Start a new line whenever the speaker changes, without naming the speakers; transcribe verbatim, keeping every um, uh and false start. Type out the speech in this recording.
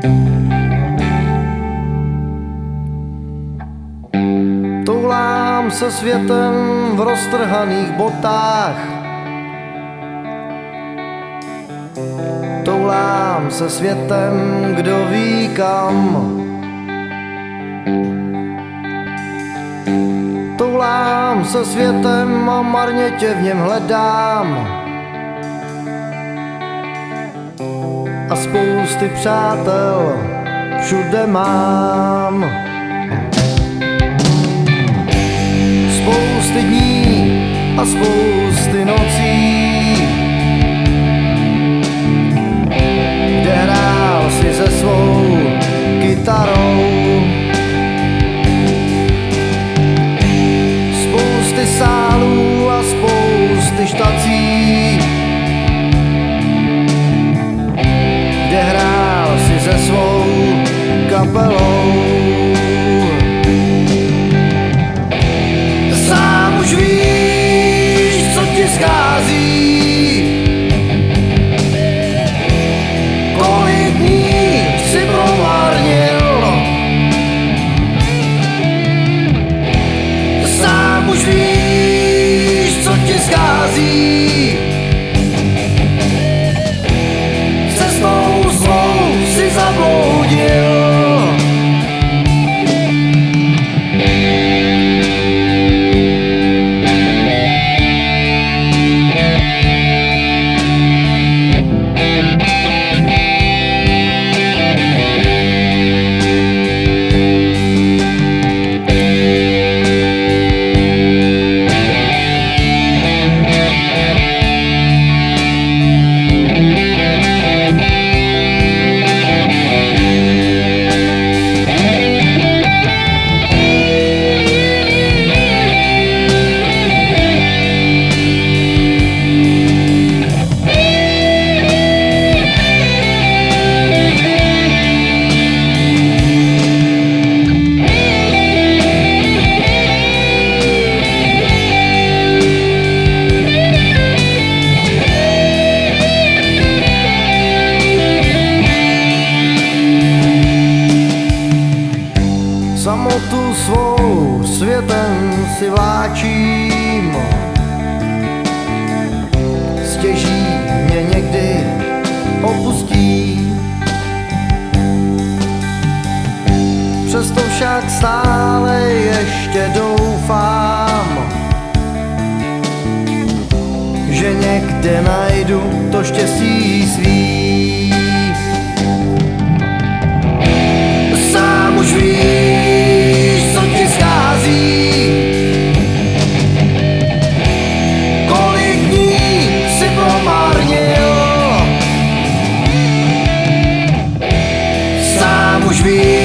Toulám se světem v roztrhaných botách, toulám se světem, kdo ví kam. Toulám se světem a marně tě v něm hledám. A spousty přátel všude mám. Spousty dní a spousty nocí, kde hrál si se svou kytarou. Spousty sálů a spousty štací, kde hrál si se svou kapelou. Sám už víš, co ti schází, kolik dní si promarnil. Sám už víš, co ti schází, cestou svou si zabloudil. Samotu svou světem si vláčím, stěží mě někdy opustí. Přesto však stále ještě doufám, že někde najdu to štěstí svý. Sám už víš, co ti schází, kolik dní si promarnil. Sám už víš,